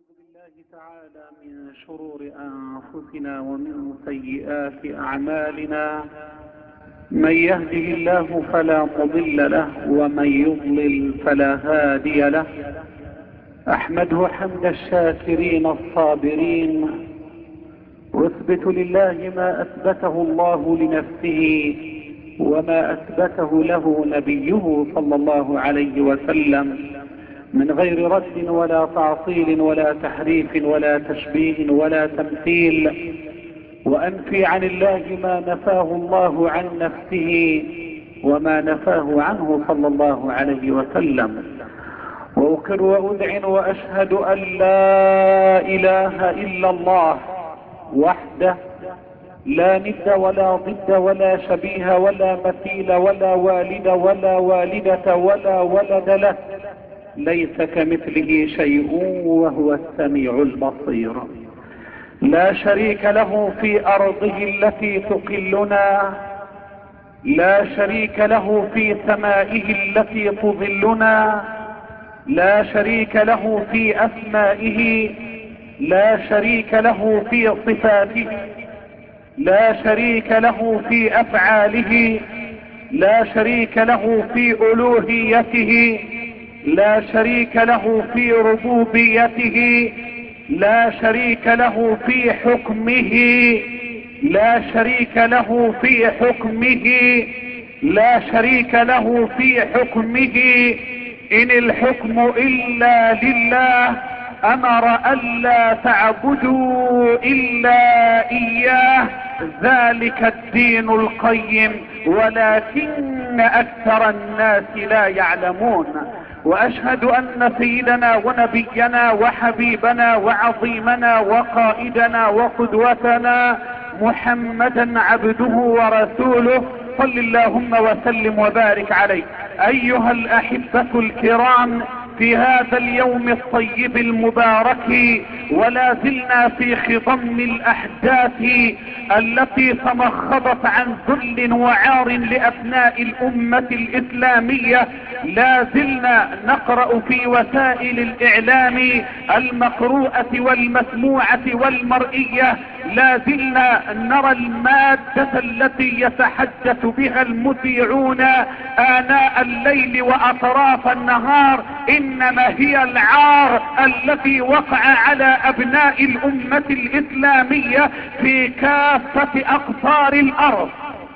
بالله تعالى من شرور أنفسنا ومن سيئات أعمالنا. من يهده الله فلا مضل له ومن يضلل فلا هادي له. أحمده حمد الشاكرين الصابرين، واثبت لله ما أثبته الله لنفسه وما أثبته له نبيه صلى الله عليه وسلم من غير رد ولا تعطيل ولا تحريف ولا تشبيه ولا تمثيل، وأنفي عن الله ما نفاه الله عن نفسه وما نفاه عنه صلى الله عليه وسلم. وأقر وأذعن وأشهد أن لا إله إلا الله وحده لا ند ولا ضد ولا شبيه ولا مثيل ولا والد ولا والدة ولا ولد له، ليس كمثله شيء وهو السميع البصير. لا شريك له في أرضه التي تقلنا، لا شريك له في سمائه التي تظلنا، لا شريك له في أسمائه، لا شريك له في صفاته، لا شريك له في أفعاله، لا شريك له في ألوهيته، لا شريك له في ربوبيته، لا شريك له في حكمه، لا شريك له في حكمه، لا شريك له في حكمه. إن الحكم إلا لله، أمر ألا تعبدوا إلا إياه، ذلك الدين القيم ولكن أكثر الناس لا يعلمون. وأشهد أن سيدنا ونبينا وحبيبنا وعظيمنا وقائدنا وقدوتنا محمدا عبده ورسوله، صل اللهم وسلم وبارك عليه. أيها الأحبة الكرام، في هذا اليوم الطيب المبارك ولا زلنا في خضم الأحداث التي تمخضت عن ذل وعار لأبناء الأمة الإسلامية، لا زلنا نقرأ في وسائل الإعلام المقروءة والمسموعة والمرئية، لا زلنا نرى المادة التي يتحدث بها المذيعون آناء الليل وأطراف النهار إنما هي العار الذي وقع على أبناء الأمة الإسلامية في كافة أقطار الأرض.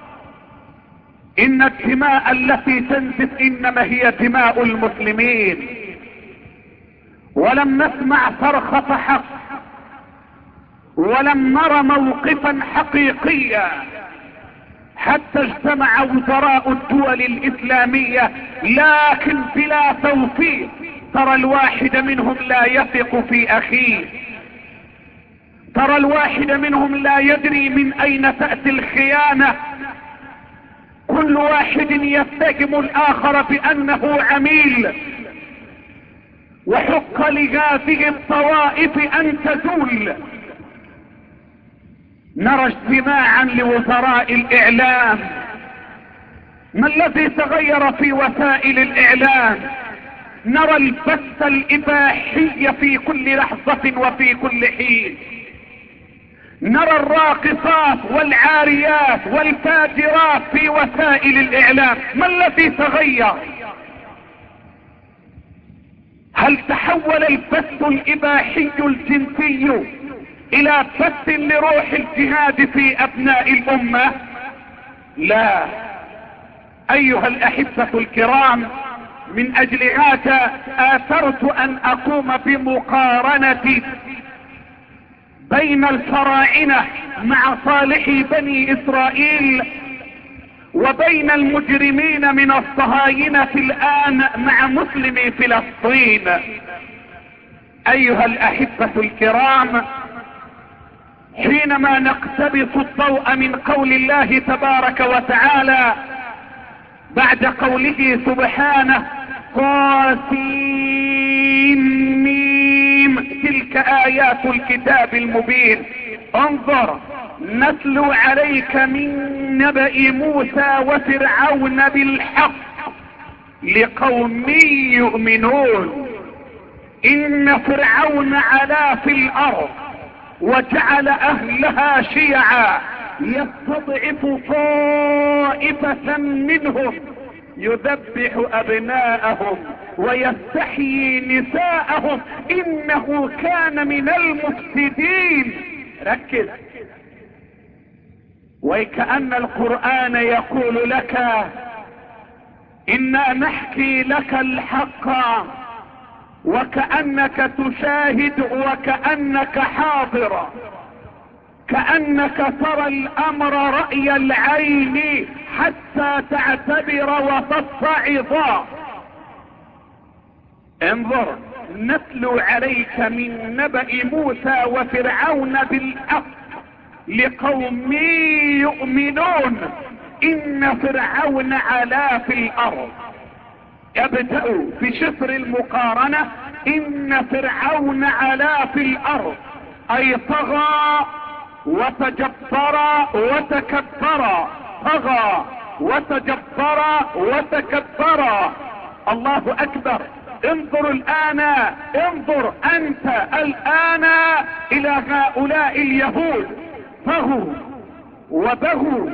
إن الدماء التي تنزف إنما هي دماء المسلمين، ولم نسمع صرخة حق ولم نر موقفا حقيقيا حتى اجتمع وزراء الدول الإسلامية، لكن بلا توفيق. ترى الواحد منهم لا يثق في أخيه، ترى الواحد منهم لا يدري من أين تأتي الخيانة، كل واحد يتهم الآخر بأنه عميل. وحق لهذه الطوائف أن تزول. نرى اجتماعا لوزراء الإعلام، ما الذي تغير في وسائل الإعلام؟ نرى البث الإباحي في كل لحظة وفي كل حين، نرى الراقصات والعاريات والفاجرات في وسائل الإعلام. ما الذي تغير؟ هل تحول البث الإباحي الجنسي إلى بث لروح الجهاد في أبناء الأمة؟ لا. أيها الأحبة الكرام، من أجل هذا آثرت أن أقوم بمقارنة بين الفراعنة مع صالحي بني إسرائيل وبين المجرمين من الصهاينة الآن مع مسلمي فلسطين. أيها الأحبة الكرام، حينما نقتبس الضوء من قول الله تبارك وتعالى بعد قوله سبحانه طاسيم تلك آيات الكتاب المبين، انظر نتلو عليك من نبأ موسى وفرعون بالحق لقوم يؤمنون. ان فرعون علا في الارض وجعل اهلها شيعا يستضعف طائفة منهم يذبح ابناءهم ويستحيي نساءهم انه كان من المفسدين. ركز، وكأن القرآن يقول لك انا نحكي لك الحق وكأنك تشاهد وكأنك حاضر، كأنك ترى الامر رأي العين حتى تعتبر وتتعظ. انظر، نتلو عليك من نبأ موسى وفرعون بالحق لقوم يؤمنون. ان فرعون علا في الارض، يبدأ في شفر المقارنة. ان فرعون علا في الارض اي طغى وتجبر وتكبر، طغى وتجبر وتكبر. الله اكبر. انظر الان، انظر انت الان الى هؤلاء اليهود، طغوا وبغوا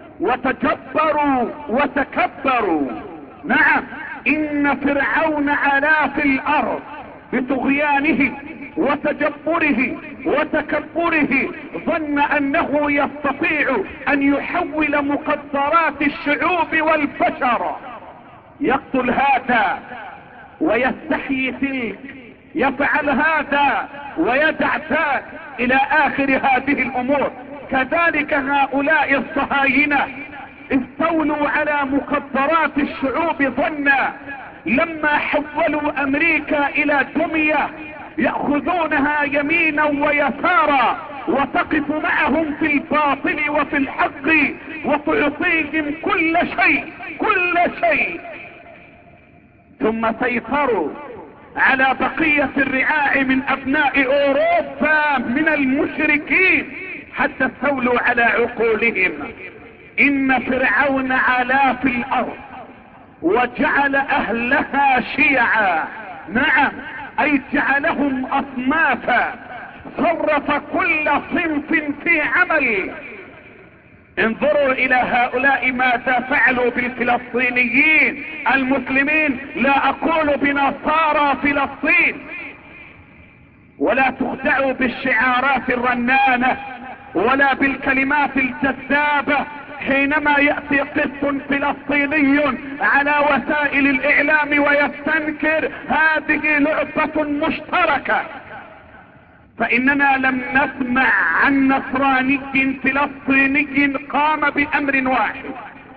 وتجبروا وتكبروا. نعم، ان فرعون علا في الارض بطغيانه وتجبره وتكبره، ظن انه يستطيع ان يحول مقدرات الشعوب والبشر، يقتل هذا ويستحيي تلك، يفعل هذا ويدع ذاك الى اخر هذه الامور. كذلك هؤلاء الصهاينة استولوا على مقدرات الشعوب، ظنا لما حولوا امريكا الى دمية يأخذونها يمينا ويسارا وتقف معهم في الباطل وفي الحق وتعطيهم كل شيء كل شيء. ثم سيطروا على بقية الرعاع من ابناء اوروبا من المشركين حتى استولوا على عقولهم. ان فرعون علا في الارض وجعل اهلها شيعا. نعم، اي جعلهم اصنافا، صرف كل صنف في عمل. انظروا الى هؤلاء ماذا فعلوا بالفلسطينيين المسلمين، لا اقول بنصارى فلسطين، ولا تخدعوا بالشعارات الرنانة ولا بالكلمات الجذابة. حينما يأتي قس فلسطيني على وسائل الاعلام ويستنكر، هذه لعبة مشتركة، فاننا لم نسمع عن نصراني فلسطيني قام بامر واحد،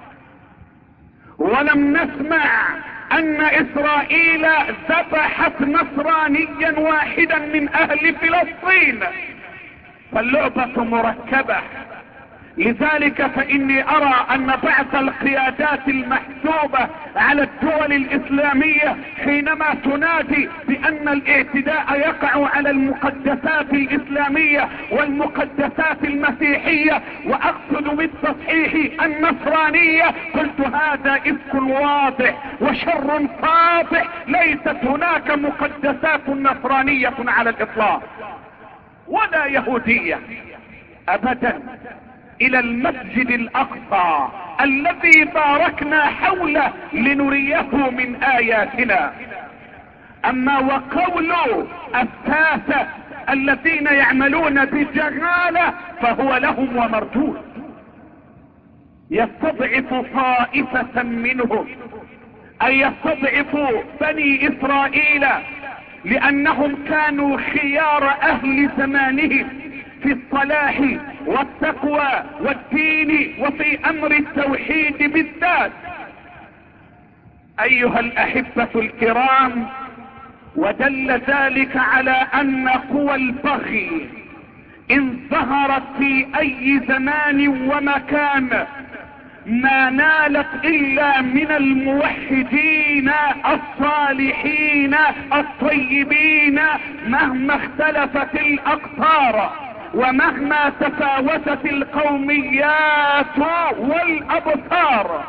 ولم نسمع ان اسرائيل ذبحت نصرانيا واحدا من اهل فلسطين، فاللعبة مركبة. لذلك فاني ارى ان بعض القيادات المحسوبة على الدول الاسلامية حينما تنادي بان الاعتداء يقع على المقدسات الاسلامية والمقدسات المسيحية، واقصد بالتصحيح النصرانية، قلت هذا افك واضح وشر فاضح. ليست هناك مقدسات نصرانية على الاطلاق ولا يهودية ابدا. الى المسجد الاقصى الذي باركنا حوله لنريه من اياتنا. اما وقول الساسة الذين يعملون بجهالة فهو لهم ومردود. يستضعف طائفة منهم، اي يستضعف بني اسرائيل لانهم كانوا خيار اهل زمانهم في الصلاح والتقوى والدين وفي امر التوحيد بالذات. ايها الاحبة الكرام، ودل ذلك على ان قوى البغي ان ظهرت في اي زمان ومكان ما نالت الا من الموحدين الصالحين الطيبين، مهما اختلفت الاقطار ومهما تفاوتت القوميات والابصار.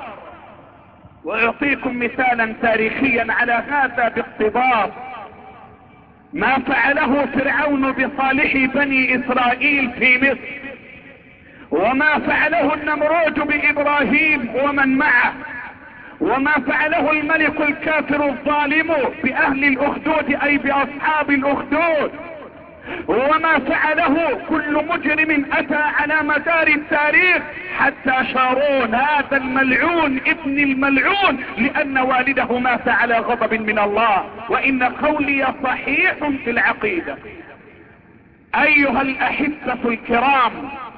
واعطيكم مثالا تاريخيا على هذا باقتباس. ما فعله فرعون بصالح بني اسرائيل في مصر، وما فعله النمرود بابراهيم ومن معه، وما فعله الملك الكافر الظالم باهل الاخدود اي باصحاب الاخدود، وما فعله كل مجرم اتى على مدار التاريخ حتى شارون هذا الملعون ابن الملعون، لان والده مات على غضب من الله. وان قولي صحيح في العقيدة. ايها الاحبة الكرام،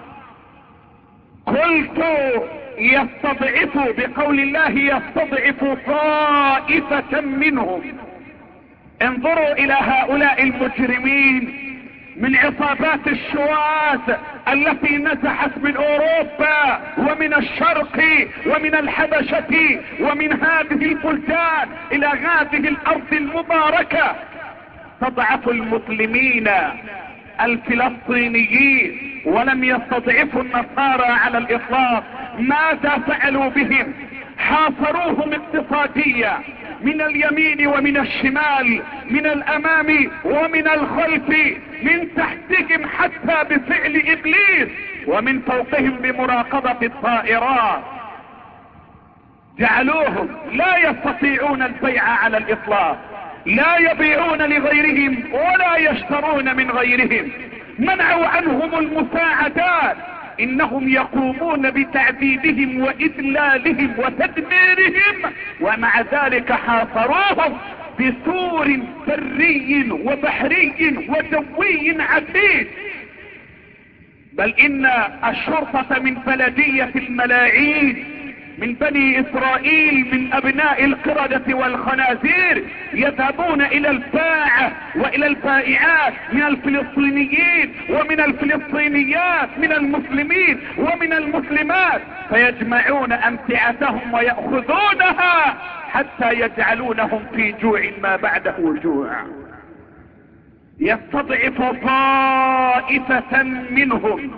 قلت يستضعف بقول الله يستضعف طائفة منهم. انظروا الى هؤلاء المجرمين من عصابات الشواذ التي نزحت من اوروبا ومن الشرق ومن الحبشة ومن هذه البلدان الى هذه الارض المباركة، تضعف المسلمين الفلسطينيين ولم يستضعفوا النصارى على الاطلاق. ماذا فعلوا بهم؟ حاصروهم اقتصاديا من اليمين ومن الشمال، من الامام ومن الخلف، من تحتهم حتى بفعل ابليس، ومن فوقهم بمراقبة الطائرات. جعلوهم لا يستطيعون البيع على الاطلاق، لا يبيعون لغيرهم ولا يشترون من غيرهم، منعوا عنهم المساعدات، انهم يقومون بتعذيبهم واذلالهم وتدميرهم، ومع ذلك حاصروهم بسور بري وبحري وجوي عديد. بل ان الشرطة من بلدية الملاعين من بني اسرائيل من ابناء القردة والخنازير يذهبون الى الباعة والى البائعات من الفلسطينيين ومن الفلسطينيات من المسلمين ومن المسلمات، فيجمعون امتعتهم ويأخذونها حتى يجعلونهم في جوع ما بعده جوع. يستضعف طائفة منهم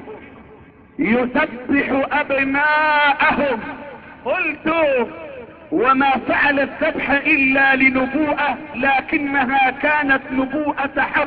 يذبح ابناءهم. قلت وما فعل الذبح الا لنبوءة، لكنها كانت نبوءة حق.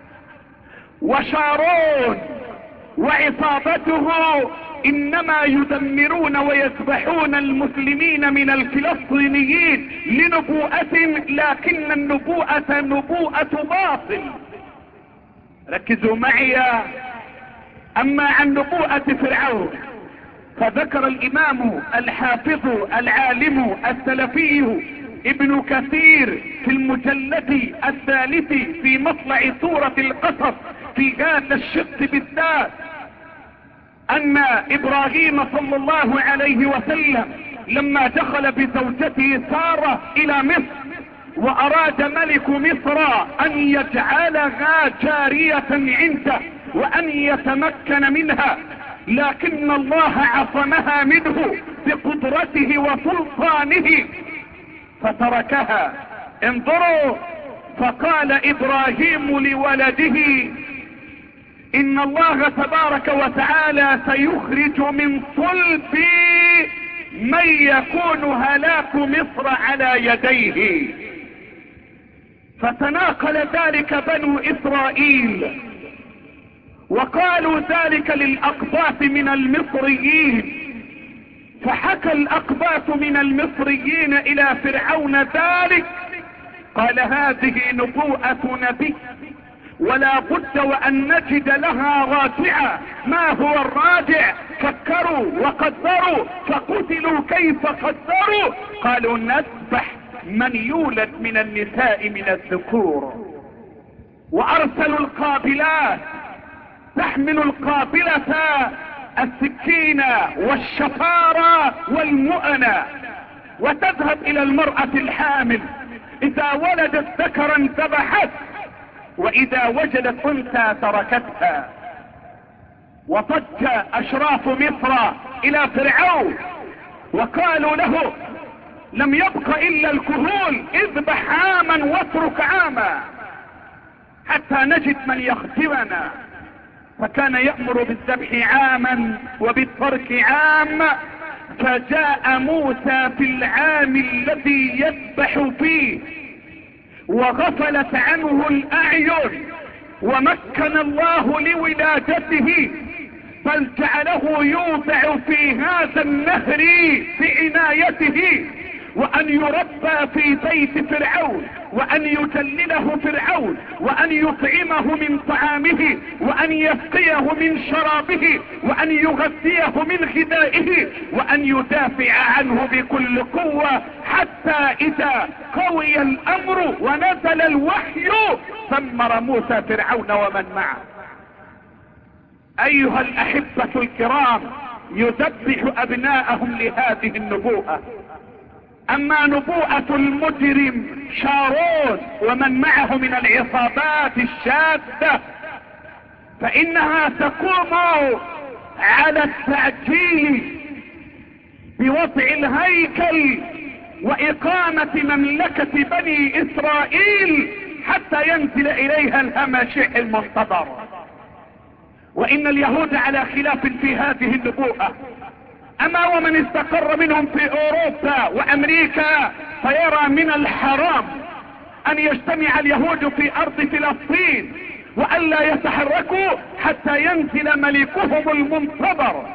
وشارون وعصابته انما يدمرون ويذبحون المسلمين من الفلسطينيين لنبوءة، لكن النبوءة نبوءة باطل. ركزوا معي. اما عن نبوءة فرعون فذكر الامام الحافظ العالم السلفي ابن كثير في المجلد الثالث في مطلع سورة القصص في هذا الشق بالذات ان ابراهيم صلى الله عليه وسلم لما دخل بزوجته سارة الى مصر واراد ملك مصر ان يجعلها جارية عنده وان يتمكن منها، لكن الله عصمها منه بقدرته وسلطانه فتركها. انظروا، فقال ابراهيم لولده ان الله تبارك وتعالى سيخرج من صلبي من يكون هلاك مصر على يديه. فتناقل ذلك بنو اسرائيل وقالوا ذلك للاقباط من المصريين، فحكى الاقباط من المصريين الى فرعون ذلك، قال هذه نبوءة نبي ولا بد وان نجد لها راجعة. ما هو الراجع؟ فكروا وقدروا فقتلوا كيف قدروا، قالوا نذبح من يولد من النساء من الذكور. وارسلوا القابلات تحمل القابلة السكينة والشفارة والمؤنة وتذهب الى المرأة الحامل، اذا ولدت ذكرا ذبحت واذا وجدت انثى تركتها. وضج اشراف مصر الى فرعون وقالوا له لم يبق الا الكهول، اذبح عاما واترك عاما حتى نجد من يخدمنا. فكان يأمر بالذبح عاما وبالترك عام، فجاء موسى في العام الذي يذبح فيه وغفلت عنه الاعين، ومكن الله لولادته، بل جعله يوضع في هذا النهر بعنايته، وان يربى في بيت فرعون، وان يجلله فرعون، وان يطعمه من طعامه، وان يسقيه من شرابه، وان يغذيه من غذائه، وان يدافع عنه بكل قوة، حتى اذا قوي الامر ونزل الوحي ثمر موسى فرعون ومن معه. ايها الاحبة الكرام، يذبح ابناءهم لهذه النبوءة. اما نبوءة المجرم شارون ومن معه من العصابات الشاذة فانها تقوم على التعجيل بوضع الهيكل واقامة مملكة بني اسرائيل حتى ينزل اليها الهمشيح المنتظر. وان اليهود على خلاف في هذه النبوءة. اما ومن استقر منهم في اوروبا وامريكا فيرى من الحرام ان يجتمع اليهود في ارض فلسطين والا يتحركوا حتى ينزل ملكهم المنتظر.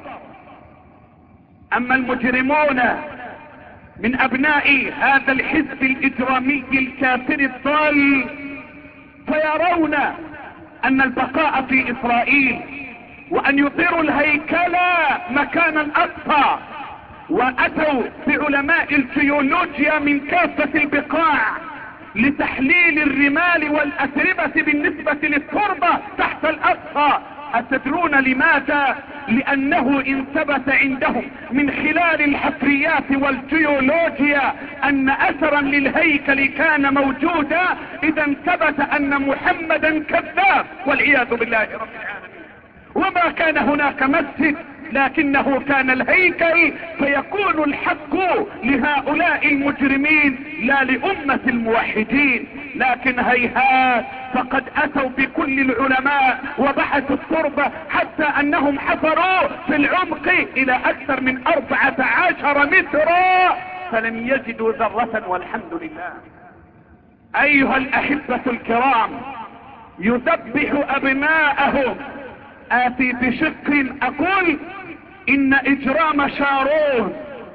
اما المجرمون من ابناء هذا الحزب الاجرامي الكافر الضال فيرون ان البقاء في اسرائيل وان يطيروا الهيكل مكان الاقصى، واتوا بعلماء الجيولوجيا من كافة البقاع لتحليل الرمال والاتربة بالنسبة للتربة تحت الاقصى. اتدرون لماذا؟ لانه ان ثبت عندهم من خلال الحفريات والجيولوجيا ان اثرا للهيكل كان موجودا، اذا ثبت ان محمدا كذاب والعياذ بالله رب العالمين. وما كان هناك مسجد لكنه كان الهيكل، فيكون الحق لهؤلاء المجرمين لا لأمة الموحدين. لكن هيهات، فقد اتوا بكل العلماء وبحثوا التربة حتى انهم حفروا في العمق الى اكثر من 14 مترا فلم يجدوا ذرة والحمد لله. ايها الاحبة الكرام، يذبح ابناءهم. اتي بشق اقول ان اجرام شارون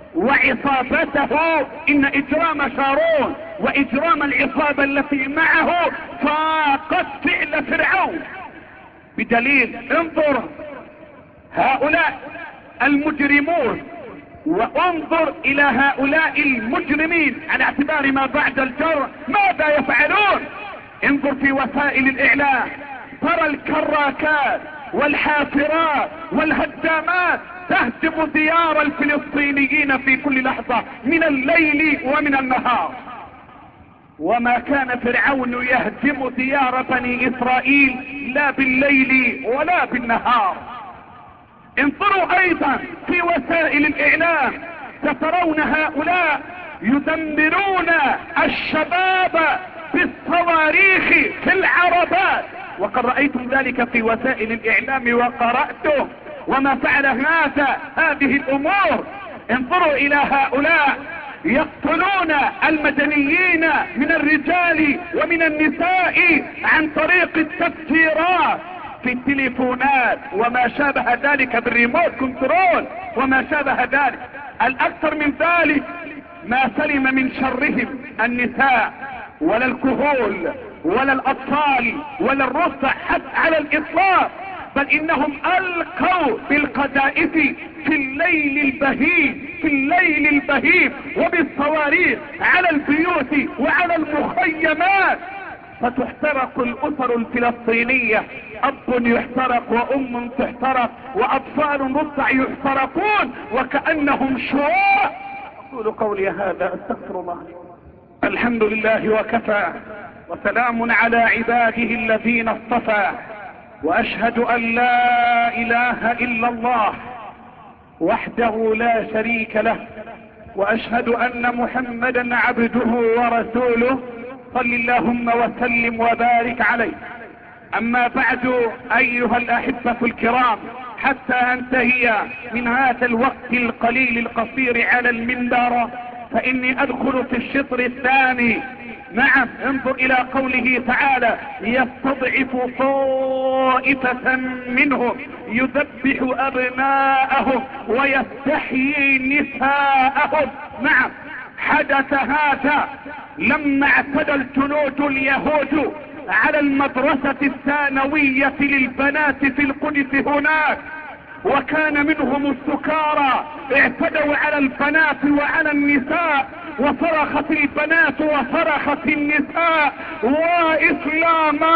وعصابته، ان اجرام شارون واجرام العصابة التي معه فاقت فعل فرعون، بدليل انظر هؤلاء المجرمون وانظر الى هؤلاء المجرمين على اعتبار ما بعد الجر ماذا يفعلون. انظر في وسائل الاعلام ترى الكراكات والحافرات والهدامات تهدم ديار الفلسطينيين في كل لحظة من الليل ومن النهار. وما كان فرعون يهدم ديار بني اسرائيل لا بالليل ولا بالنهار. انظروا ايضا في وسائل الاعلام سترون هؤلاء يدمرون الشباب بالصواريخ في العربات، وقد رأيتم ذلك في وسائل الاعلام وقرأتم وما فعل هذه الامور. انظروا الى هؤلاء يقتلون المدنيين من الرجال ومن النساء عن طريق التفجيرات في التليفونات وما شابه ذلك بالريموت كنترول وما شابه ذلك. الاكثر من ذلك ما سلم من شرهم النساء ولا الكهول ولا الاطفال ولا الرضع حتى على الاطلاق، بل انهم القوا بالقذائف في الليل البهيم، في الليل البهيم وبالصواريخ على البيوت وعلى المخيمات، فتحترق الاسر الفلسطينية، اب يحترق وام تحترق واطفال رضع يحترقون وكأنهم شواء. اقول قولي هذا استغفر الله لي. الحمد لله وكفى، وسلام على عباده الذين اصطفى، واشهد ان لا اله الا الله وحده لا شريك له، واشهد ان محمدا عبده ورسوله، صل اللهم وسلم وبارك عليه. اما بعد ايها الاحبة الكرام، حتى انتهي من هذا الوقت القليل القصير على المنبر فاني ادخل في الشطر الثاني نعم، انظر الى قوله تعالى: يستضعف طائفة منهم يذبح ابناءهم ويستحيي نساءهم. نعم، حدث هذا لما اعتدى الجنود اليهود على المدرسة الثانوية للبنات في القدس هناك، وكان منهم السكارى اعتدوا على البنات وعلى النساء، وصرخت البنات وصرخت النساء: وإسلاما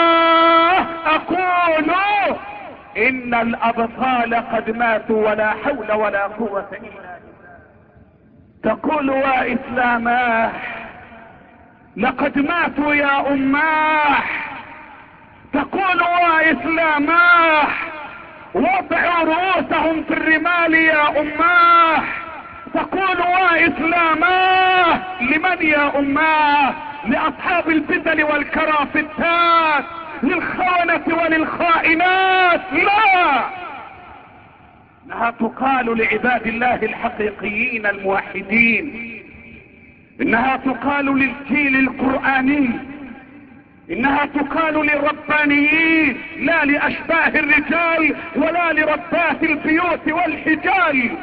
أقول إن الأبطال قد ماتوا ولا حول ولا قوة إلا بالله. تقول: وإسلاما لقد ماتوا يا أماه. تقول: وإسلاما وضعوا رؤوسهم في الرمال يا أماه. تقول: وإسلاما لمن يا أماه؟ لأصحاب البدل والكرافتات، للخونة وللخائنات؟ لا، انها تقال لعباد الله الحقيقيين الموحدين، انها تقال للجيل القرآني، انها تقال للربانيين، لا لاشباه الرجال ولا لربات البيوت والحجال.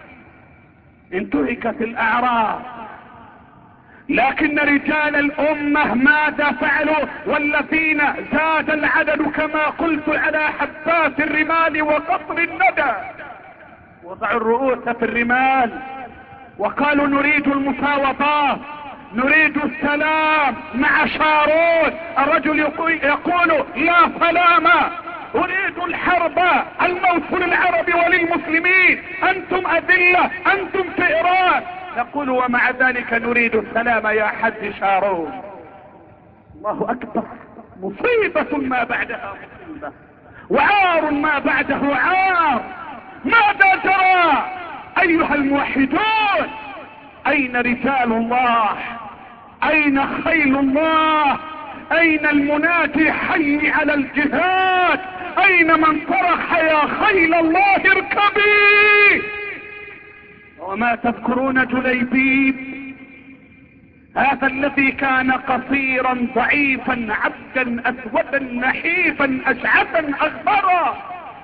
انتهكت الاعراض، لكن رجال الامة ماذا فعلوا؟ والذين زاد العدد كما قلت على حبات الرمال وقطر الندى، وضعوا الرؤوس في الرمال وقالوا: نريد المفاوضات، نريد السلام مع شارون. الرجل يقول: لا سلام، اريد الحرب، الموت للعرب وللمسلمين، انتم اذلة، انتم فئران. نقول: ومع ذلك نريد السلام يا حج شارون. الله اكبر، مصيبة ما بعدها مصيبة، وعار ما بعده عار. ماذا جرى ايها الموحدون؟ اين رجال الله؟ اين خيل الله؟ اين المنادي حي على الجهاد؟ اين من صرخ يا خيل الله اركبي؟ وما تذكرون جليبيب هذا الذي كان قصيرا ضعيفا عبدا اسودا نحيفا اشعثا اغبرا،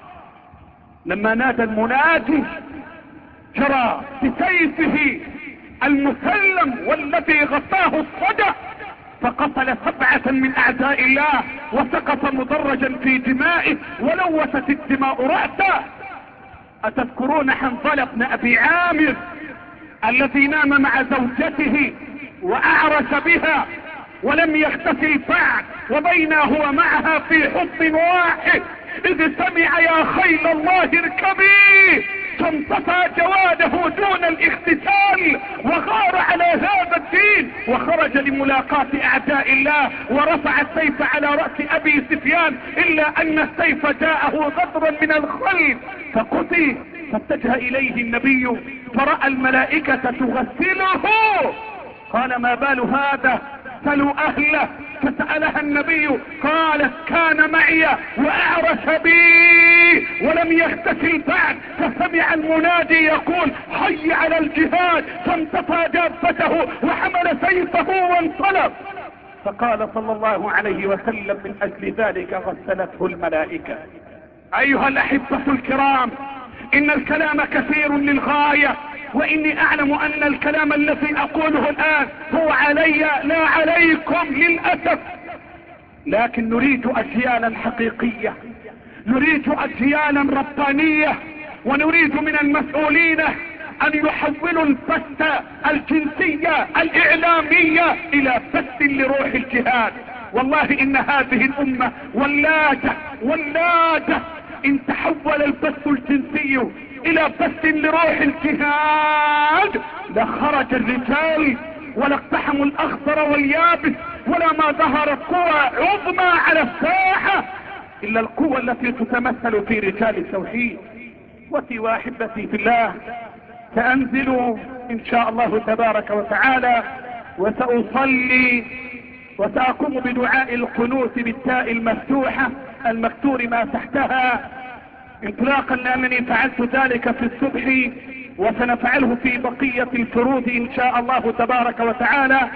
لما نادى المنادي جرى بسيفه المسلم والذي غطاه الصدى فقتل 7 من اعداء الله، وسقط مدرجا في دمائه ولوثت الدماء رأسه. اتذكرون حنظلة بن ابي عامر الذي نام مع زوجته واعرس بها ولم يغتسل بعد، وبينا هو معها في حضن واحد اذ سمع يا خيل الله اركبي، فانطفى جواده دون الاغتسال وغار على هذا الدين وخرج لملاقاة اعداء الله، ورفع السيف على رأس ابي سفيان، الا ان السيف جاءه غدرا من الخلف فقتل. فاتجه اليه النبي فرأى الملائكة تغسله، قال: ما بال هذا؟ سلوا اهله. فسألها النبي قالت: كان معي واعرس بي ولم يغتسل بعد، فسمع المنادي يقول: حي على الجهاد، فانتفى دابته وحمل سيفه وانطلق. فقال صلى الله عليه وسلم: من اجل ذلك غسلته الملائكة. ايها الاحبة الكرام، ان الكلام كثير للغاية، واني اعلم ان الكلام الذي اقوله الان هو علي لا عليكم للاسف، لكن نريد اجيالا حقيقية، نريد اجيالا ربانية، ونريد من المسؤولين ان يحولوا البث الجنسية الاعلامية الى بث لروح الجهاد. والله ان هذه الامة ولادة ان تحول البث الجنسي الى بث لروح الجهاد لخرج الرجال ولا اقتحموا الاخضر واليابس، ولا ما ظهرت قوى عظمى على الساحة الا القوة التي تتمثل في رجال التوحيد. واحبتي في الله، سأنزل ان شاء الله تبارك وتعالى وسأصلي وسأقوم بدعاء القنوت بالتاء المفتوحة المكتور ما تحتها، انطلاقا لانني فعلت ذلك في الصبح وسنفعله في بقية الفروض ان شاء الله تبارك وتعالى،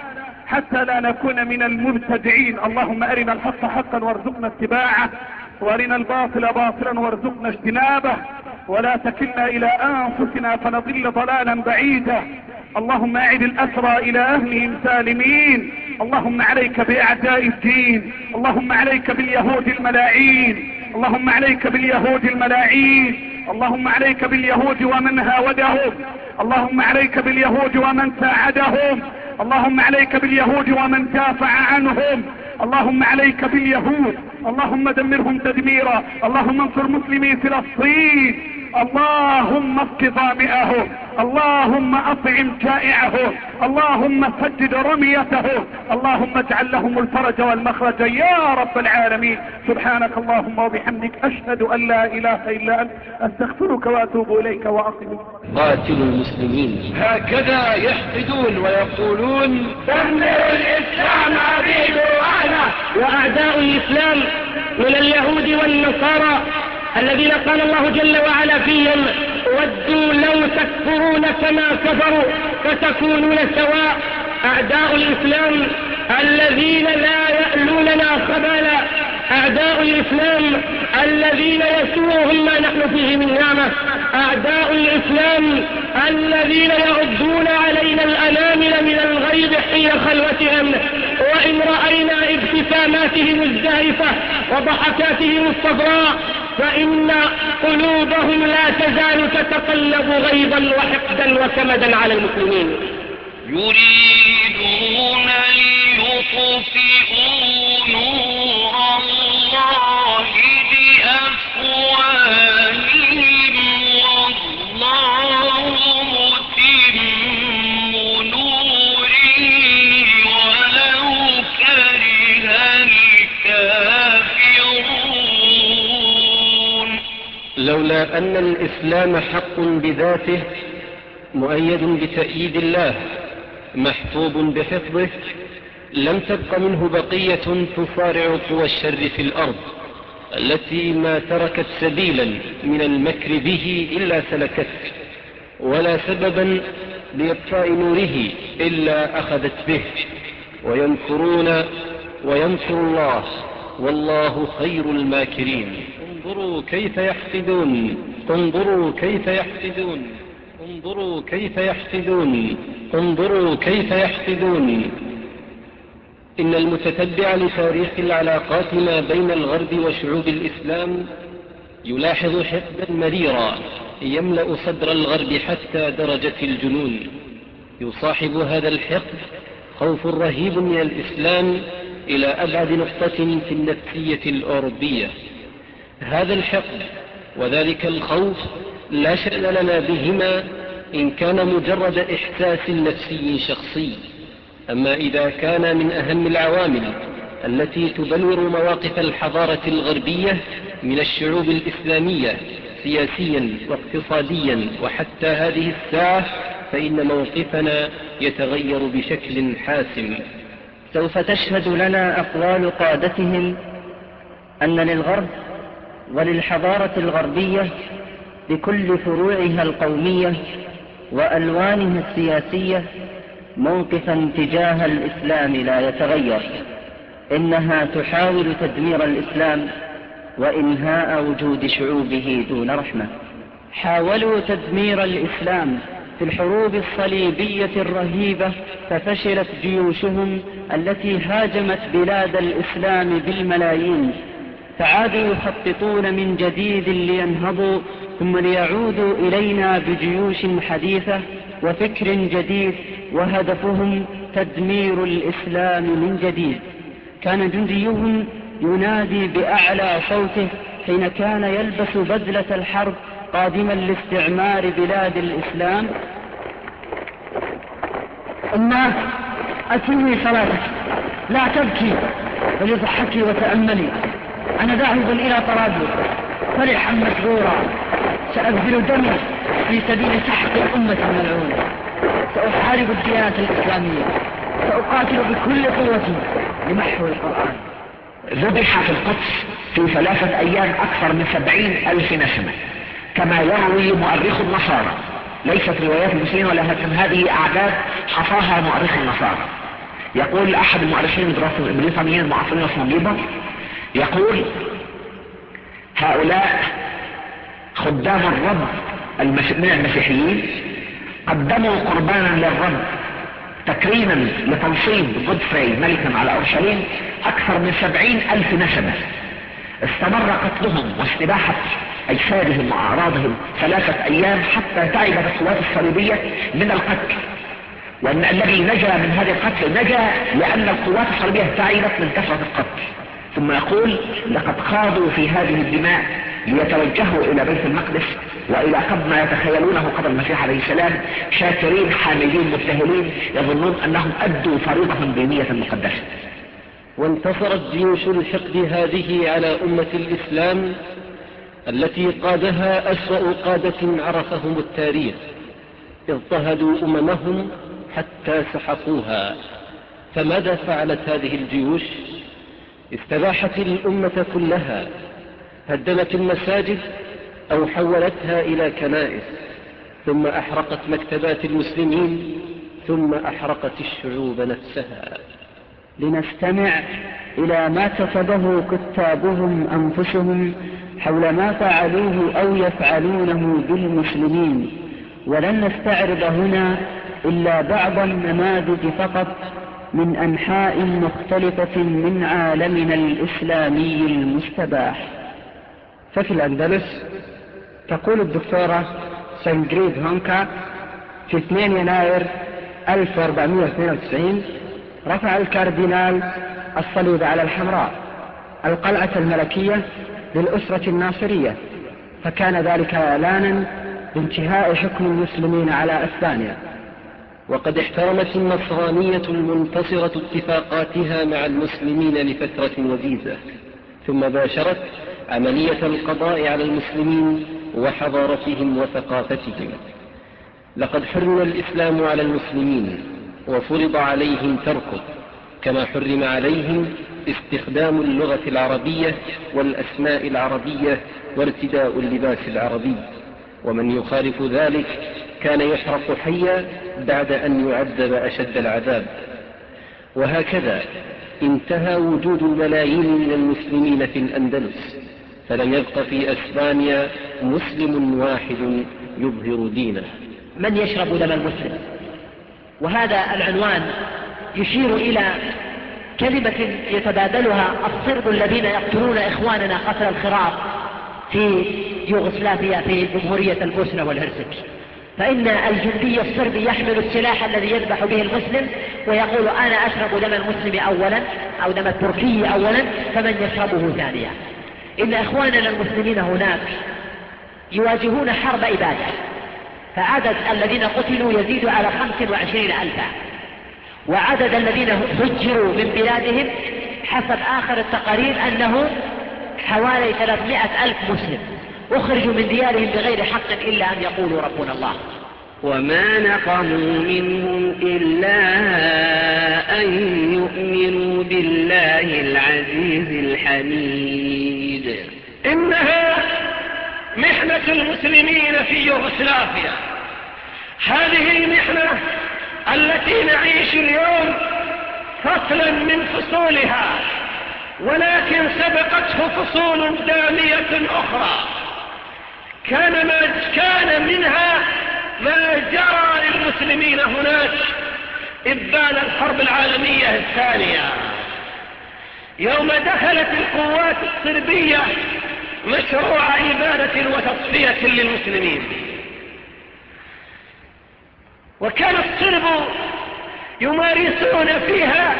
حتى لا نكون من المبتدعين. اللهم أرنا الحق حقا وارزقنا اتباعه، وارنا الباطل باطلا وارزقنا اجتنابه، ولا تكلنا إلى أنفسنا فنضل ضلالا بعيدا. اللهم أعد الأسرى إلى أهلهم سالمين. اللهم عليك بأعداء الدين، اللهم عليك باليهود الملاعين، اللهم عليك باليهود الملاعين، اللهم عليك باليهود ومن هاودهم، اللهم عليك باليهود ومن ساعدهم، اللهم عليك باليهود ومن دافع عنهم، اللهم عليك باليهود، اللهم دمرهم تدميرا، اللهم انصر مسلمي فلسطين، اللهم اسق ظامئهم، اللهم اطعم جائعهم، اللهم سدد رميتهم، اللهم اجعل لهم الفرج والمخرج يا رب العالمين. سبحانك اللهم وبحمدك، اشهد ان لا اله الا انت، استغفرك واتوب اليك واقم. قاتلوا المسلمين. هكذا يحقدون ويقولون دمروا الاسلام ابيدوا اهله. واعداء الاسلام من اليهود والنصارى الذين قال الله جل وعلا فيهم ودوا لو تكفرون كما كفروا فتكونون سواء. اعداء الاسلام الذين لا يألوننا خبالا، اعداء الاسلام الذين يسوءهم ما نحن فيه من نعمة، اعداء الاسلام الذين يعدون علينا الانامل من الغيظ حين خلوتهم، وان رأينا ابتساماتهم الزائفة وضحكاتهم الصفراء فإن قلوبهم لا تزال تتقلب غيظا وحقدا وكمدا على المسلمين. يريدون ليطفئوا نور الله بأفواههم والله متم نوره ولو كره الكافرون. لولا أن الإسلام حق بذاته مؤيد بتأييد الله محفوظ بحفظه لم تبق منه بقية تصارع قوى الشر في الأرض التي ما تركت سبيلا من المكر به إلا سلكته، ولا سببا لإطفاء نوره إلا أخذت به. ويمكرون ويمكر الله والله خير الماكرين. انظروا كيف يحقدون، انظروا كيف يحقدون، انظروا كيف يحقدون، انظروا كيف يحقدون. إن المتتبع لتاريخ العلاقات ما بين الغرب وشعوب الإسلام يلاحظ حقدا مريرا يملأ صدر الغرب حتى درجة الجنون. يصاحب هذا الحقد خوف رهيب من الإسلام إلى أبعد نقطة في النفسية الأوروبية. هذا الحقد وذلك الخوف لا شأن لنا بهما إن كان مجرد إحساس نفسي شخصي، أما إذا كان من أهم العوامل التي تبلور مواقف الحضارة الغربية من الشعوب الإسلامية سياسيا واقتصاديا وحتى هذه الساعة، فإن موقفنا يتغير بشكل حاسم. سوف تشهد لنا أقوال قادتهم أن للغرب وللحضارة الغربية بكل فروعها القومية وألوانها السياسية موقفا تجاه الإسلام لا يتغير. إنها تحاول تدمير الإسلام وإنهاء وجود شعوبه دون رحمة. حاولوا تدمير الإسلام في الحروب الصليبية الرهيبة ففشلت جيوشهم التي هاجمت بلاد الإسلام بالملايين، فعادوا يخططون من جديد لينهضوا ثم ليعودوا إلينا بجيوش حديثة وفكر جديد، وهدفهم تدمير الإسلام من جديد. كان جنديهم ينادي بأعلى صوته حين كان يلبس بدلة الحرب قادما لاستعمار بلاد الإسلام: الناس أتمي صلاتك، لا تبكي بل اضحكي وتأملي. أنا ذاهب إلى طرابلس فرحا مسرورا، سأبذل دمي في سبيل سحق الأمة الملعونة، سأحارب الديانة الإسلامية، سأقاتل بكل قوتي لمحو القرآن. ذبح في القدس في 3 أيام أكثر من 70,000 نسمة كما يروي مؤرخ النصارى، ليست روايات المسلمين ولكن هذه أعداد حصاها مؤرخ النصارى. يقول احد المؤرخين البريطانيين المعاصرين اسمه جيبر، يقول هؤلاء خدام الرب من المسيحيين قدموا قربانا للرب تكريما لتنصيب جودفري ملكا على اورشليم اكثر من 70,000 نسمة. استمر قتلهم واستباحة اجسادهم واعراضهم 3 ايام حتى تعبت القوات الصليبية من القتل، وان الذي نجا من هذا القتل نجا لان القوات الصليبية تعبت من كثرة القتل. ثم يقول لقد خاضوا في هذه الدماء ليتوجهوا الى بيت المقدس والى قبل ما يتخيلونه قبل المسيح عليه السلام، شاكرين حامدين مبتهلين يظنون انهم ادوا فريضة دينية مقدسة. وانتصرت جيوش الحقد هذه على أمة الإسلام التي قادها أسوأ قادة عرفهم التاريخ، اضطهدوا أممهم حتى سحقوها. فماذا فعلت هذه الجيوش؟ استباحت الأمة كلها، هدمت المساجد أو حولتها إلى كنائس، ثم أحرقت مكتبات المسلمين، ثم أحرقت الشعوب نفسها. لنستمع إلى ما كتبه كتابهم أنفسهم حول ما فعلوه أو يفعلونه بالمسلمين، ولن نستعرض هنا إلا بعض النماذج فقط من أنحاء مختلفة من عالمنا الإسلامي المستباح. ففي الأندلس تقول الدكتورة سنجريد هونكا في 2 يناير 1492 رفع الكاردينال الصليب على الحمراء القلعة الملكية للأسرة الناصرية، فكان ذلك إعلانا بانتهاء حكم المسلمين على أسبانيا. وقد احترمت النصرانية المنتصرة اتفاقاتها مع المسلمين لفترة وجيزة، ثم باشرت عملية القضاء على المسلمين وحضارتهم وثقافتهم. لقد حرم الإسلام على المسلمين وفرض عليهم تركه، كما حرم عليهم استخدام اللغة العربية والأسماء العربية وارتداء اللباس العربي، ومن يخالف ذلك كان يحرق حيا بعد أن يعذب أشد العذاب. وهكذا انتهى وجود الملايين من المسلمين في الأندلس، فلم يبق في أسبانيا مسلم واحد يظهر دينه. من يشرب دم المسلم؟ وهذا العنوان يشير إلى كلمة يتبادلها الصرب الذين يقتلون إخواننا قتل الخراف في يوغوسلافيا في جمهورية البوسنة والهرسك. فإن الجندي الصربي يحمل السلاح الذي يذبح به المسلم ويقول أنا أشرب دم المسلم أولا أو دم التركي أولا، فمن يشربه ثانيا. إن إخواننا المسلمين هناك يواجهون حرب إبادة، فعدد الذين قتلوا يزيد على 25,000، وعدد الذين هجروا من بلادهم حسب آخر التقارير أنه حوالي 300,000 مسلم أخرجوا من ديارهم بغير حق إلا أن يقولوا ربنا الله. وما نقموا منهم إلا أن يؤمنوا بالله العزيز الحميد. إنها محنة المسلمين في يوغوسلافيا، هذه المحنة التي نعيش اليوم فصلا من فصولها، ولكن سبقته فصول دامية أخرى كان منها ما جرى للمسلمين هناك إبان الحرب العالمية الثانية، يوم دخلت القوات الصربية مشروع إبادة وتصفية للمسلمين. وكان الصرب يمارسون فيها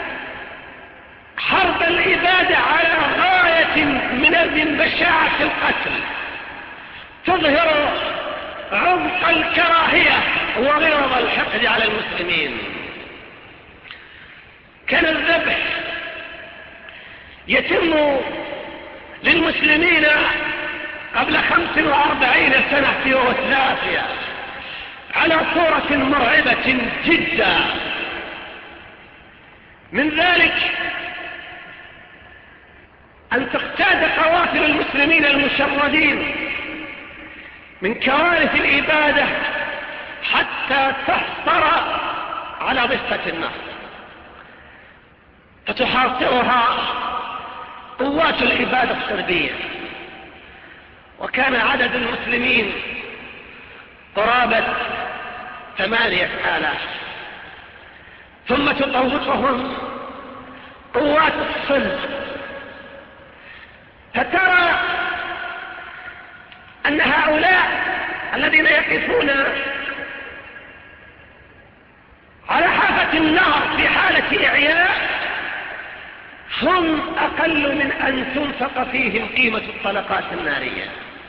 حرب الإبادة على غاية من بشاعة القتل، تظهر عمق الكراهية وغلظ الحقد على المسلمين. كان الذبح يتم للمسلمين قبل 45 سنة في يوغوسلافيا على صورة مرعبة جدا. من ذلك أن تقتاد قوافل المسلمين المشردين من كوارث الإبادة حتى تحصر على ضفة النهر. فتحاصرها قوات الإبادة الصربية، وكان عدد المسلمين قرابة 8,000، ثم تطوقهم قوات الصلب، فترى أن هؤلاء الذين يقفون على حافة النهر في حالة إعياء هم أقل من أن تنفق فيهم قيمة الطلقات النارية،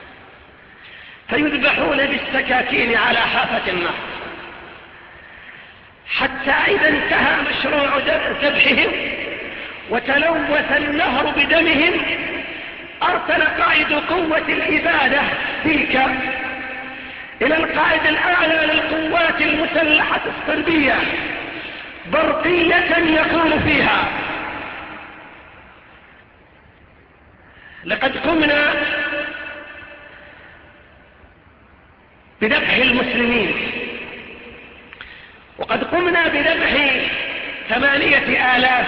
فيذبحون بالسكاكين على حافة النهر، حتى إذا انتهى مشروع ذبحهم وتلوث النهر بدمهم أرسل قائد قوة الإبادة تلك إلى القائد الأعلى للقوات المسلحة الصربية برقية يقول فيها: لقد قمنا بذبح المسلمين، وقد قمنا بذبح 8,000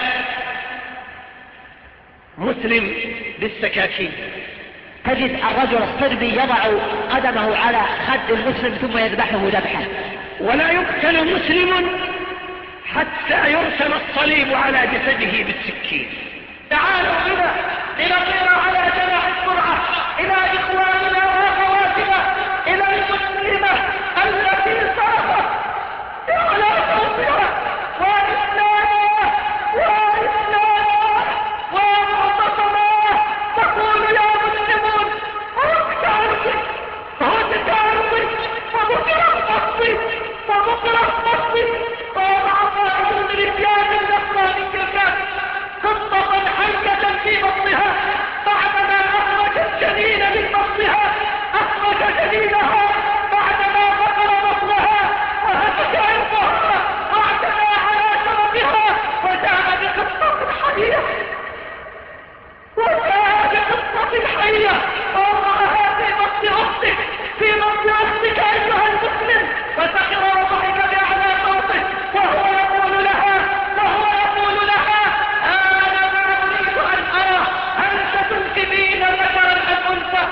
مسلم بالسكاكين. تجد الرجل الصربي يضع قدمه على خد المسلم ثم يذبحه ذبحا، ولا يقتل مسلم حتى يرسم الصليب على جسده بالسكين. تعالوا بنا لنطير على جناح السرعة إلى إخواننا وأخواتنا، إلى المسلمة التي صرفت على صوتها وإسلامها ومعتصمها تقول: يا مسلمون هدك أرضي وبكر القصد ووضع قائد الرجال النصراني الكافر خطة حية في بطنها، بعدما أخرج الجنين من بطنها أخرج جنينها، بعدما فقر بطنها وهتك عرضها واعتدى على شرفها، وجاء بخطة حية ووضعها في بطن أختك أيها المسلم، وسخر وضحك بأعلى صوته وهو يقول لها: أنا ما أريد أن أرى هل ستنكبين ذكرا أم أنثى،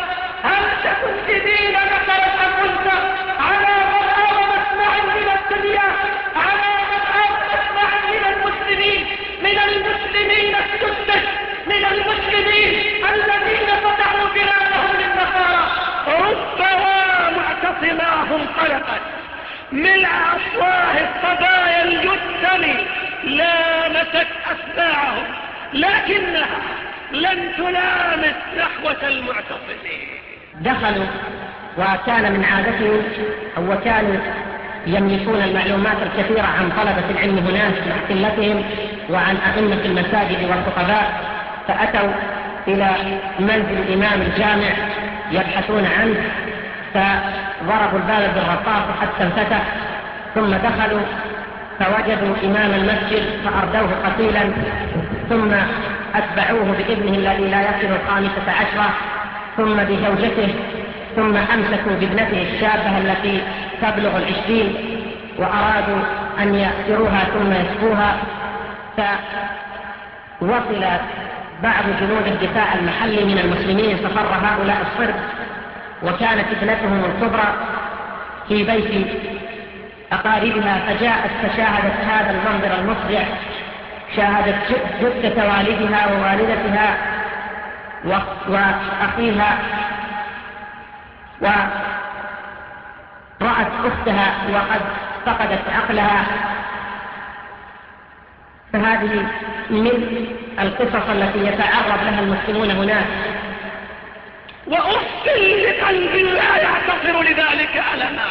على من آوى مسمعا من الدنيا، على من آوى مسمعا من المسلمين السدس، من المسلمين الذين فتحوا بلادهم للنصارى. ربما معتصماهم خلقت ملء أفواه الصبايا الجثم لامست أسماعهم، لكنها لم تلامس نحوة المعتصمين. دخلوا، وكان من عادتهم وكانوا يملكون المعلومات الكثيرة عن طلبة العلم هناك مع قلتهم وعن أئمة المساجد والخطباء، فأتوا إلى منزل الإمام الجامع يبحثون عنه، فضربوا الباب بالرصاص حتى انفتح، ثم دخلوا فوجدوا إمام المسجد فأردوه قتيلا، ثم أتبعوه بابنه الذي لا يصل 15، ثم بزوجته، ثم أمسكوا بابنته الشابة التي تبلغ 20، وأرادوا أن يأسروها ثم يسقوها. فوصل بعض جنود الدفاع المحلي من المسلمين ففر هؤلاء الصرب، وكانت ابنتهم الكبرى في بيت أقاربها، فجاءت فشاهدت هذا المنظر المفزع، شاهدت جثة والدها ووالدتها وأخيها، ورأت أختها وقد فقدت عقلها. فهذه من القصص التي يتعرض لها المسلمون هناك. وأفل لقلب لا يعتصر لذلك ألما،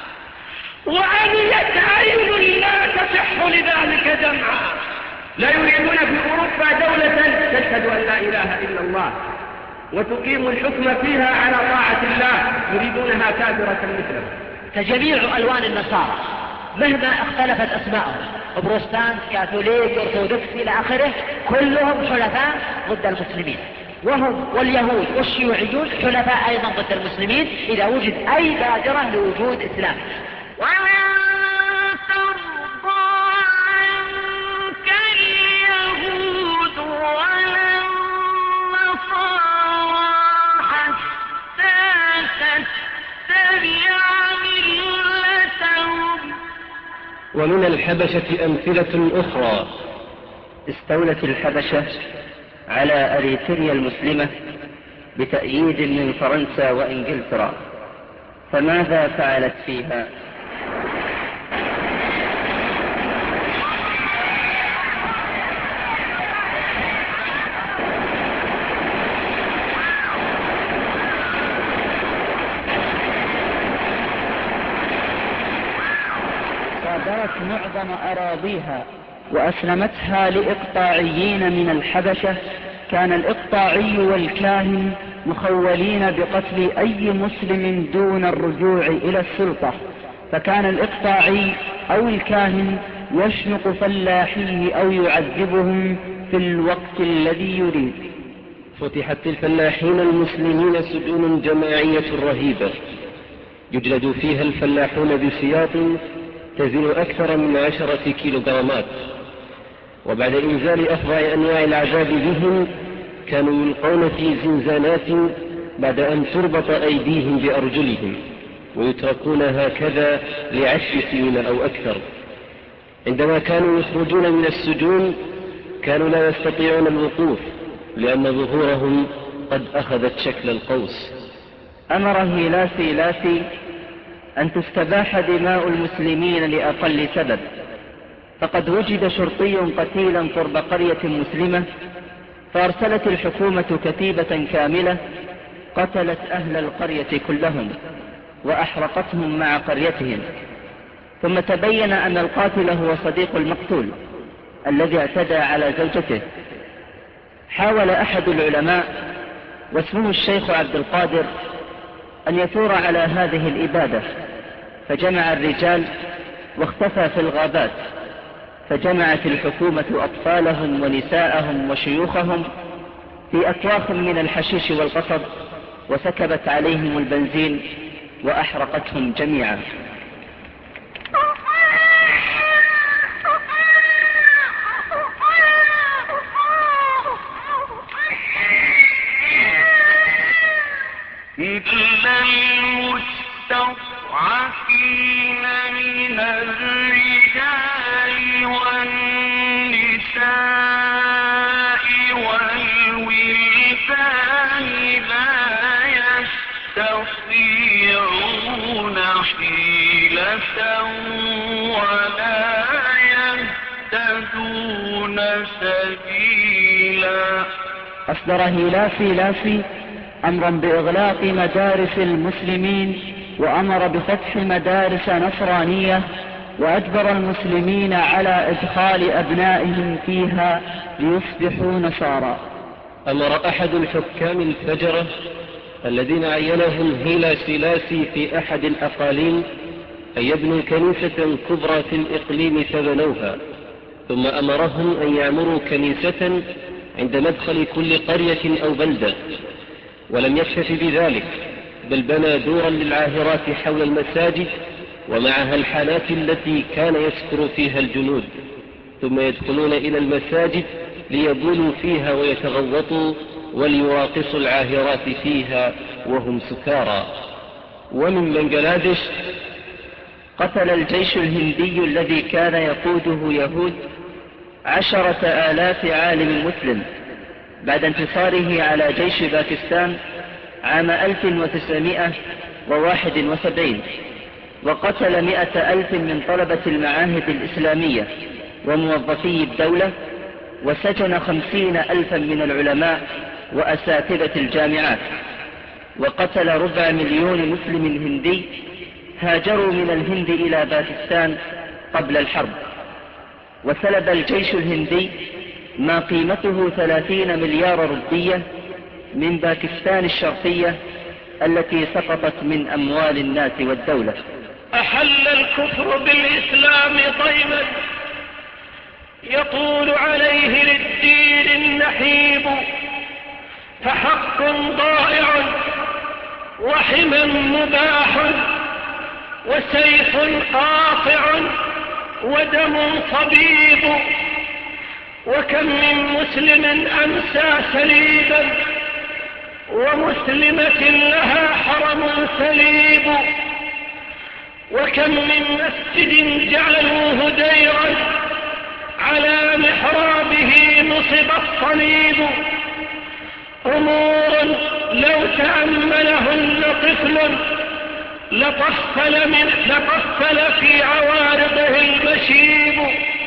وعميت عين لا تصح لذلك دمعا. لا يريدون في أوروبا دولة تشهد أن لا إله إلا الله وتقيم الحكم فيها على طاعة الله، يريدونها كافرة مثلهم. فجميع ألوان النصارى مهما اختلفت أسماءهم، بروتستانت، كاثوليك، أرثوذكس إلى آخره، كلهم حلفاء ضد المسلمين، وهم واليهود والشيوعيون حلفاء أيضا ضد المسلمين إذا وجد أي بادرة لوجود إسلام. ولن ترضى عنك اليهود الحبشة أمثلة أخرى. استولت الحبشة على أريتريا المسلمة بتأييد من فرنسا وإنجلترا، فماذا فعلت فيها؟ صادرت معظم أراضيها وأسلمتها لإقطاعيين من الحبشة. كان الإقطاعي والكاهن مخولين بقتل أي مسلم دون الرجوع إلى السلطة، فكان الإقطاعي أو الكاهن يشنق فلاحيه أو يعذبهم في الوقت الذي يريد. فتحت للفلاحين المسلمين سجون جماعية رهيبة يجلد فيها الفلاحون بسياط تزن أكثر من 10 كيلوغرامات، وبعد إنزال أفظع أنواع العذاب بهم كانوا يلقون في زنزانات بعد أن تربط أيديهم بأرجلهم، ويتركون هكذا ل10 سنين أو أكثر. عندما كانوا يخرجون من السجون كانوا لا يستطيعون الوقوف لأن ظهورهم قد أخذت شكل القوس. أمر هيلاسي لاسي أن تستباح دماء المسلمين لأقل سبب، فقد وجد شرطي قتيلا قرب قرية مسلمة، فأرسلت الحكومة كتيبة كاملة قتلت أهل القرية كلهم وأحرقتهم مع قريتهم. ثم تبين أن القاتل هو صديق المقتول الذي اعتدى على زوجته. حاول أحد العلماء واسمه الشيخ عبد القادر أن يثور على هذه الإبادة، فجمع الرجال واختفى في الغابات، فجمعت الحكومة أطفالهم ونساءهم وشيوخهم في أكواخ من الحشيش والقصب، وسكبت عليهم البنزين وأحرقتهم جميعا. إلا المستضعفين من الرجال والنساء والولدان لا يستطيعون حيلة ولا يهتدون سبيلا. أصدر هيلاسي لاسي أمرا بإغلاق مدارس المسلمين، وأمر بفتح مدارس نصرانية، وأجبر المسلمين على إدخال أبنائهم فيها ليصبحوا نصارى. أمر أحد الحكام الفجرة الذين عينهم هيلاسي لاسي في أحد الأقاليم أن يبنوا كنيسة كبرى في الإقليم فبنوها، ثم أمرهم أن يعمروا كنيسة عند مدخل كل قرية أو بلدة. ولم يكتف بذلك، بل بنى دورا للعاهرات حول المساجد ومعها الحانات التي كان يسكر فيها الجنود، ثم يدخلون إلى المساجد ليبولوا فيها ويتغوطوا وليراقصوا العاهرات فيها وهم سكارى. ومن بنغلاديش قتل الجيش الهندي الذي كان يقوده يهود 10,000 عالم مسلم بعد انتصاره على جيش باكستان عام 1971، وقتل 100,000 من طلبة المعاهد الإسلامية وموظفي الدولة، وسجن 50,000 من العلماء وأساتذة الجامعات، وقتل 250,000 مسلم هندي هاجروا من الهند إلى باكستان قبل الحرب. وسلب الجيش الهندي ما قيمته 30 مليار روبية من باكستان الشرقية التي سقطت من أموال الناس والدولة. أحل الكفر بالإسلام ضيما يطول عليه للدين النحيب، فحق ضائع وحما مباح وسيف قاطع ودم صبيب، وكم من مسلم أمسى سليبا ومسلمة لها حرم سليب، وكم من مسجد جعلوه ديرا على محرابه نصب الصليب. أمور لو تأملهن طفل لطفل في عوارضه المشيب.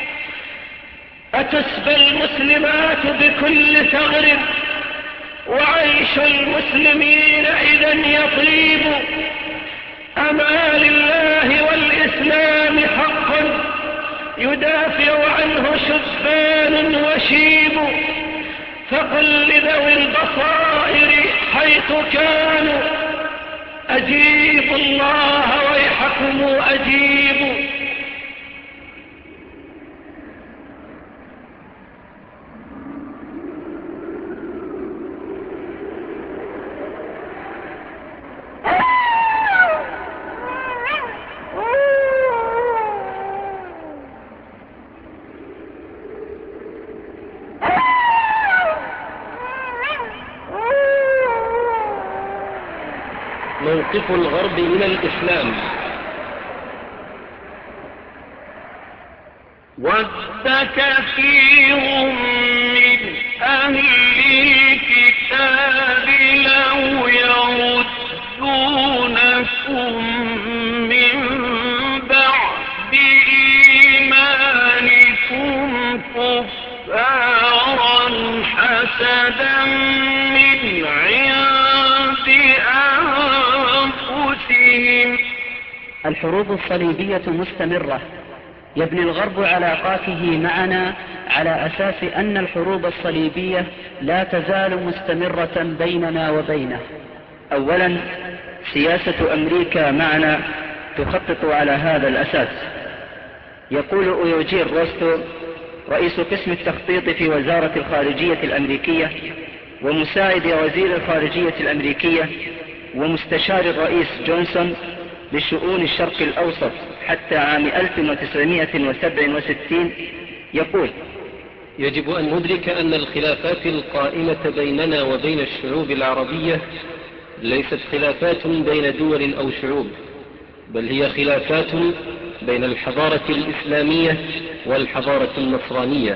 أتسبى المسلمات بكل ثغر وعيش المسلمين إذا يطيب. أما لله والإسلام حق يدافع عنه شبان وشيب. فقل لذوي البصائر حيث كانوا أجيبوا الله ويحكم أجيبوا. موقف الغرب من الإسلام. ود كثير من أهل الكتاب لو يردونكم من بعد إيمانكم كفارا حسدا من عند أنفسهم. الحروب الصليبية مستمرة. يبني الغرب علاقاته معنا على أساس أن الحروب الصليبية لا تزال مستمرة بيننا وبينه. أولا، سياسة أمريكا معنا تخطط على هذا الأساس. يقول أويوجين روستو رئيس قسم التخطيط في وزارة الخارجية الأمريكية ومساعد وزير الخارجية الأمريكية ومستشار الرئيس جونسون لشؤون الشرق الأوسط حتى عام 1967، يقول: يجب أن ندرك أن الخلافات القائمة بيننا وبين الشعوب العربية ليست خلافات بين دول أو شعوب، بل هي خلافات بين الحضارة الإسلامية والحضارة النصرانية.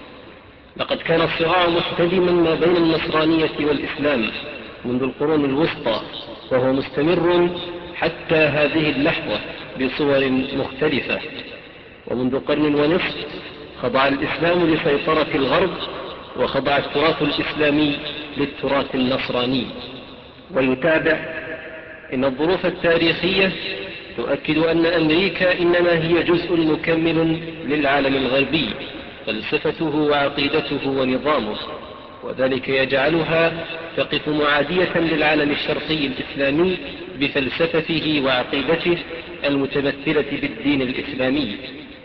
لقد كان الصراع محتدما ما بين النصرانية والإسلام منذ القرون الوسطى، وهو مستمر حتى هذه اللحظة بصور مختلفة. ومنذ قرن ونصف خضع الإسلام لسيطرة الغرب، وخضع التراث الإسلامي للتراث النصراني. ويتابع: إن الظروف التاريخية تؤكد أن أمريكا إنما هي جزء مكمل للعالم الغربي، فلسفته وعقيدته ونظامه، وذلك يجعلها تقف معادية للعالم الشرقي الإسلامي بفلسفته وعقيدته المتمثلة بالدين الإسلامي.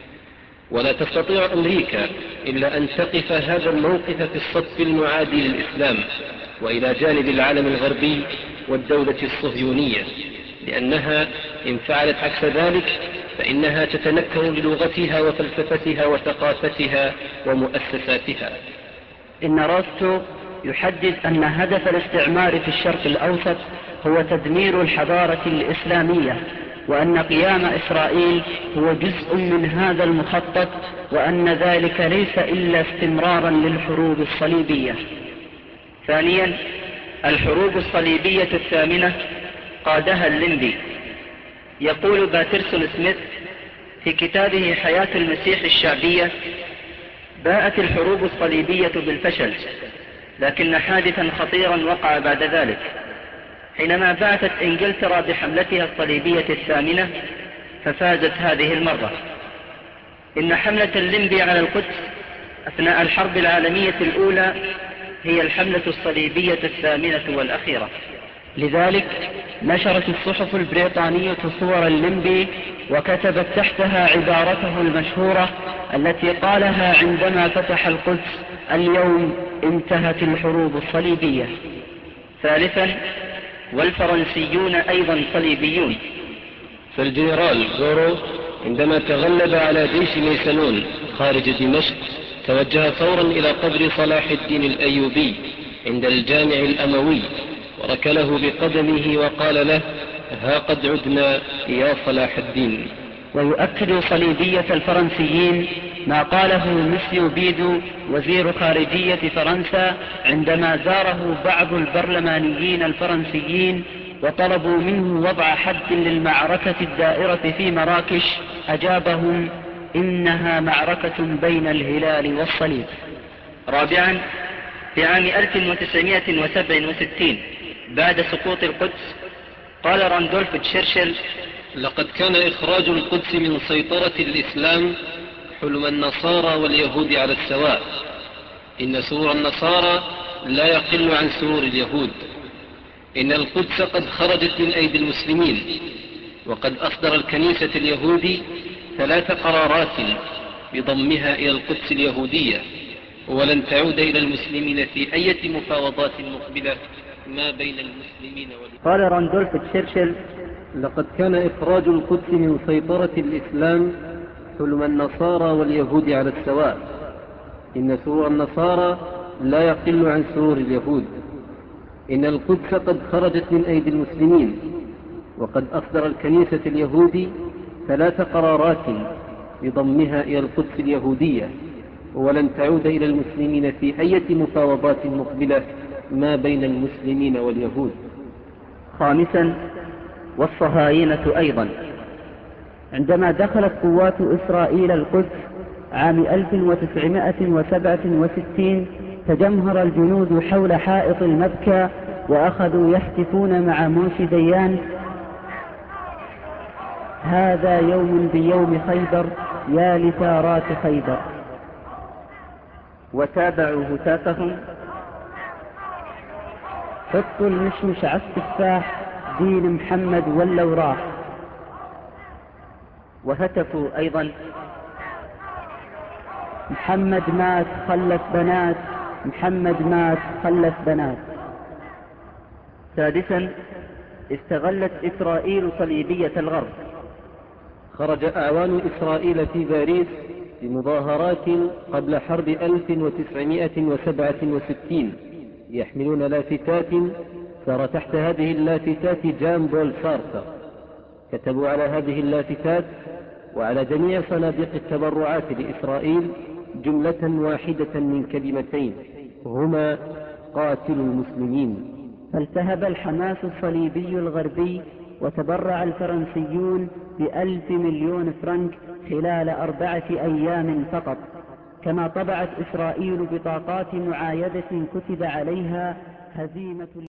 ولا تستطيع أمريكا إلا أن تقف هذا الموقف في الصف المعادي للإسلام وإلى جانب العالم الغربي والدولة الصهيونية، لأنها إن فعلت عكس ذلك فإنها تتنكر للغتها وفلسفتها وثقافتها ومؤسساتها. إن روستو يحدد أن هدف الاستعمار في الشرق الأوسط هو تدمير الحضارة الإسلامية، وأن قيام إسرائيل هو جزء من هذا المخطط، وأن ذلك ليس إلا استمرارا للحروب الصليبية. ثانيا، الحروب الصليبية الثامنة قادها الليمبي. يقول باترسون سميث في كتابه حياة المسيح الشعبية: باءت الحروب الصليبية بالفشل، لكن حادثا خطيرا وقع بعد ذلك حينما بعثت إنجلترا بحملتها الصليبية الثامنة ففازت هذه المرة. إن حملة الليمبي على القدس أثناء الحرب العالمية الأولى هي الحملة الصليبية الثامنة والأخيرة. لذلك نشرت الصحف البريطانية صور الليمبي وكتبت تحتها عبارته المشهورة التي قالها عندما فتح القدس: اليوم انتهت الحروب الصليبية. ثالثا، والفرنسيون أيضا صليبيون. فالجنرال غورو عندما تغلب على جيش ميسنون خارج دمشق توجه فورا إلى قبر صلاح الدين الأيوبي عند الجامع الأموي وركله بقدمه وقال له: ها قد عدنا يا صلاح الدين. ويؤكد صليبية الفرنسيين ما قاله مسيو بيدو وزير خارجية فرنسا عندما زاره بعض البرلمانيين الفرنسيين وطلبوا منه وضع حد للمعركة الدائرة في مراكش. أجابهم: إنها معركة بين الهلال والصليب. رابعا، في عام 1967 بعد سقوط القدس قال راندولف تشرشل: لقد كان إخراج القدس من سيطرة الإسلام حلم النصارى واليهود على السواء. إن سرور النصارى لا يقل عن سرور اليهود. إن القدس قد خرجت من أيدي المسلمين، وقد أصدر الكنيسة اليهودي 3 قرارات بضمها إلى القدس اليهودية، ولن تعود إلى المسلمين في أي مفاوضات مقبلة ما بين المسلمين واليهود. قال راندولف تشرشل: لقد كان إخراج القدس من سيطرة الإسلام حلم النصارى واليهود على السواء. إن سرور النصارى لا يقل عن سرور اليهود. إن القدس قد خرجت من أيدي المسلمين، وقد أصدر الكنيسة اليهودي 3 قرارات بضمها إلى القدس اليهودية، ولن تعود إلى المسلمين في أي مفاوضات مقبلة ما بين المسلمين واليهود. خامسا، والصهاينة أيضا. عندما دخلت قوات إسرائيل القدس عام 1967 تجمهر الجنود حول حائط المبكى وأخذوا يهتفون مع موشي ديان: هذا يوم بيوم خيبر يا لثارات خيبر. وتابعوا هتافهم: حطوا المشمش على التفاح دين محمد ولا وراح. وهتفوا أيضا: محمد مات خلف بنات، محمد مات خلف بنات. سادسا، استغلت إسرائيل صليبية الغرب. خرج أعوان إسرائيل في باريس بمظاهرات قبل حرب 1967 يحملون لافتات سار تحت هذه اللافتات جان بول سارتر. كتبوا على هذه اللافتات وعلى جميع صناديق التبرعات لإسرائيل جملة واحدة من كلمتين هما: قاتلوا المسلمين. فالتهب الحماس الصليبي الغربي وتبرع الفرنسيون ب1,000 مليون فرنك خلال 4 أيام فقط. كما طبعت إسرائيل بطاقات معايدة كتب عليها: هزيمة